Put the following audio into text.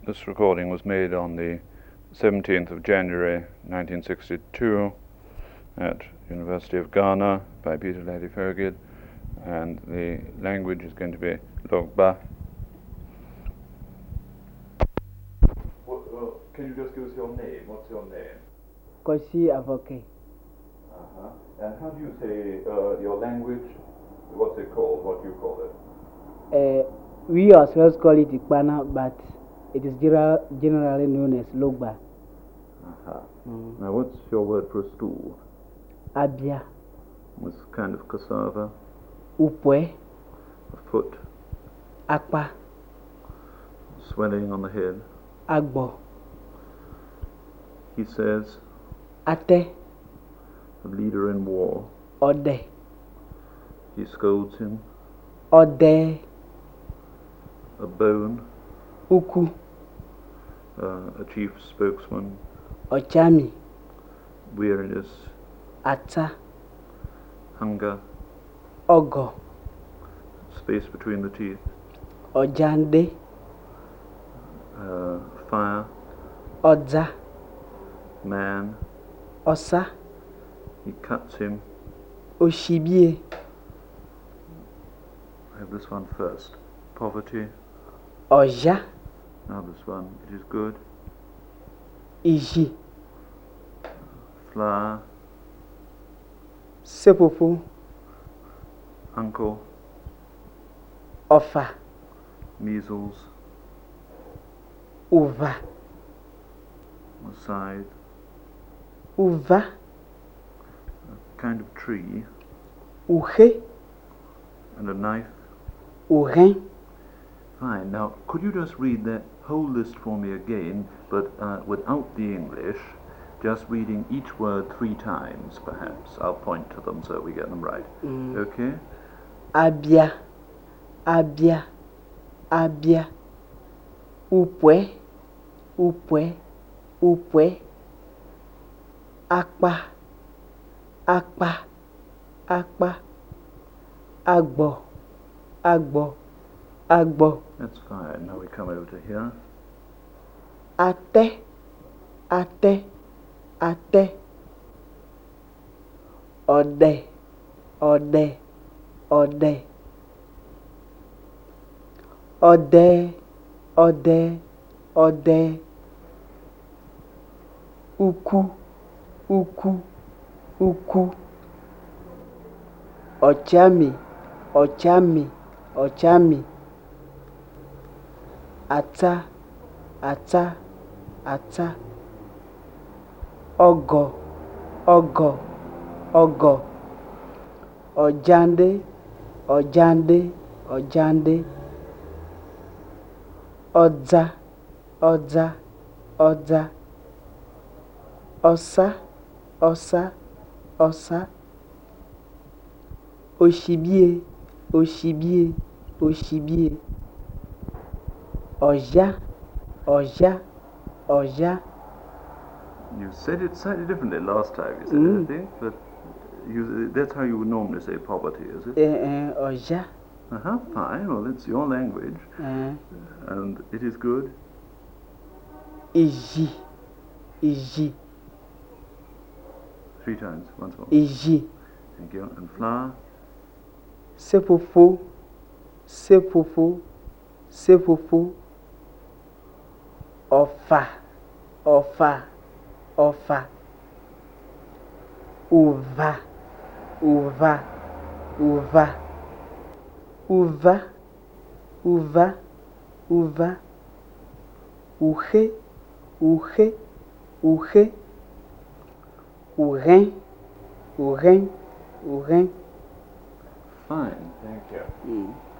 This recording was made on the 17th of January 1962 at University of Ghana by Peter Lady Fergid, and the language is going to be Logba. Can you just give us your name? What's your name? Koshi Avoke. And how do you say your language? What's it called? What do you call it? We ourselves call it Ikpana, but it is generally known as Logba. Now, what's your word for a stool? Abia. What kind of cassava? Upwe. A foot? Akpa. Swelling on the head? Agbo. He says, Ate. A leader in war. Ode. He scolds him. Ode. A bone. Uku. A chief spokesman. Ochami. Weariness. Ata. Hunger. Ogo. Space between the teeth. Ojande. Fire. Odza. Man. Osa. He cuts him. Oshibie. I have this one first. Poverty. Oja. Now this one. It is good. Iji. Flour. Sepopo. Uncle. Ofa. Measles. Uva. Side. Uva. A kind of tree. Uhe. And a knife. Urin. Fine. Now, could you just read that whole list for me again, but without the English, just reading each word 3 times, perhaps? I'll point to them so we get them right. Okay? Abia. Abia. Abia. Upwe. Upwe. Upwe. Akpa. Akpa. Akpa. Agbo. Agbo. Agbo. That's fine. Now we come over to here. Ate. Ate. Ate. Ode. Ode. Ode. Ode. Ode. Ode. Uku. Uku. Uku. Ochami. Ochami. Ochami. Ata. Ata. Ata. Ogo. Ogo. Ogo. Ojande. Ojande. Ojande. Odza. Odza. Odza. Osa. Osa. Osa. Oshibie. Oshibie. Oshibie. Oja. Oja. Oja. You said it slightly differently last time, you said it, I think, but that's how you would normally say poverty, is it? Oja. Fine. Well, it's your language. And it is good. Iji. Iji. 3 times, once more. Iji. Thank you. And flour. Sepopo. Sepopo. Sepopo. Ofa. Ofa. Ofa. Uva. Uva. Uva. Uva. Uva. Uva. Uhe. Uhe. Uhe. Urin. Urin. Urin. Fine, thank you.